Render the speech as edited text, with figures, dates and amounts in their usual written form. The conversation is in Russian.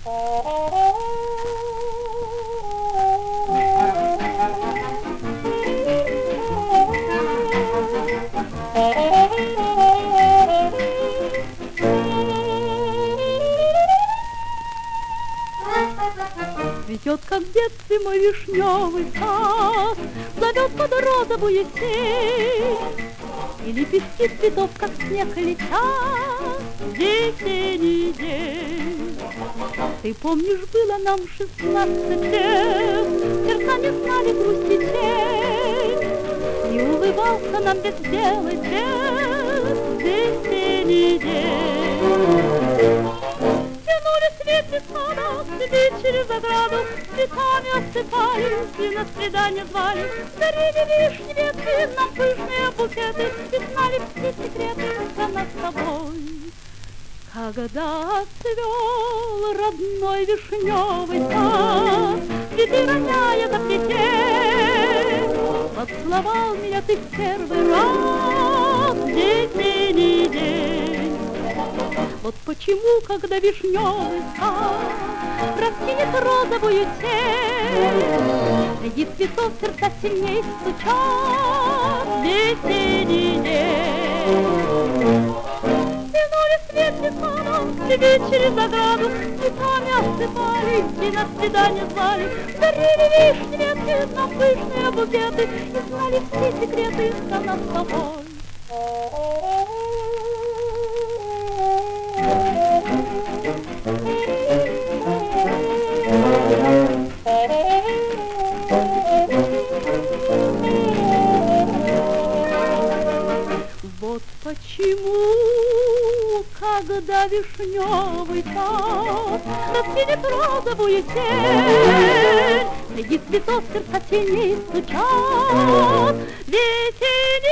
Цветет, как в детстве мой вишневый сад, зовет под розовую сеть, и лепестки цветов, как снег, летят в весенний день. Ты помнишь, было нам 16 лет, сердца не знали грусти тень, и улыбался нам весь белый свет в весенний день. Светит сада, тебе через ограду цветами осыпали и на свидание звали. Дарили вишни ветви, нам пышные букеты, и знали все секреты про нас с тобой. Когда цвел родной вишневый сад, цветы роняя за плетень, поцеловал меня ты в первый раз в весенний день. Вот почему, когда вишневый сад раскинет розовую тень, среди цветов сердца сильней стучат в весенний день. Тянули свет садом к тебе через ограду, цветами осыпали и на свидание звали. Дарили вишни ветви, нам пышные букеты, и знали все секреты про нас с тобой. Вот почему, когда вишневый сад раскинет розовую тень, среди цветов сердца теней стучат весенние